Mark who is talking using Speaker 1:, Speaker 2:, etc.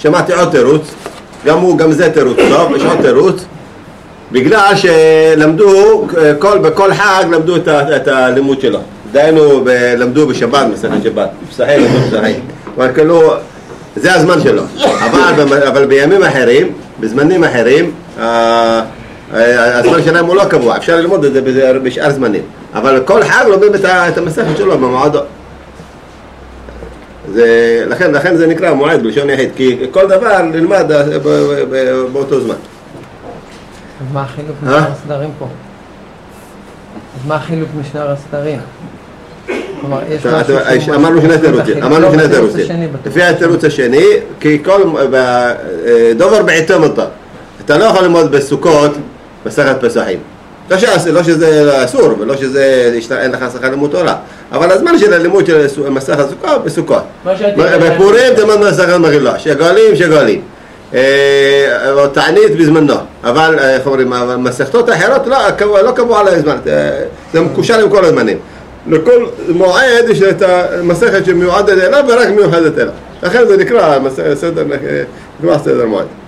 Speaker 1: שמעתי עוד תירוץ, גם זה תירוץ טוב, יש עוד תירוץ, בגלל שלמדו, בכל חג למדו את הלימוד שלו. דיינו, למדו בשבת, מסכת שבת, פסחים, למדו פסחים. אבל כאילו, זה הזמן שלו. אבל בימים אחרים, בזמנים אחרים, הזמן שלהם הוא לא קבוע, אפשר ללמוד את זה בשאר זמנים. אבל כל חג לומדים את המסכת שלו במועדו. לכן זה נקרא מועד בלשון יחיד, כי כל דבר נלמד באותו זמן.
Speaker 2: אז מה החילוק משאר הסדרים פה? אז מה החילוק משאר הסדרים?
Speaker 1: אמרנו שני תירוצים. לפי התירוץ השני, כי כל דובר בעיתו מותר. אתה לא יכול ללמוד בסוכות מסכת פסחים. לא שזה אסור ולא שזה אין לך שכר לימוד תורה, אבל הזמן של הלימוד של מסכת סוכות בסוכות. בפורים תלמדנו מסכת מחילה, שגולים. או תענית בזמנו, אבל איך אומרים, מסכתות האחרות לא קבוע עליהם זמן, זה מקושר עם כל הזמנים. לכל מועד יש את המסכת שמיועדת אליו ורק מיוחדת אליו. לכן זה נקרא סדר מועד.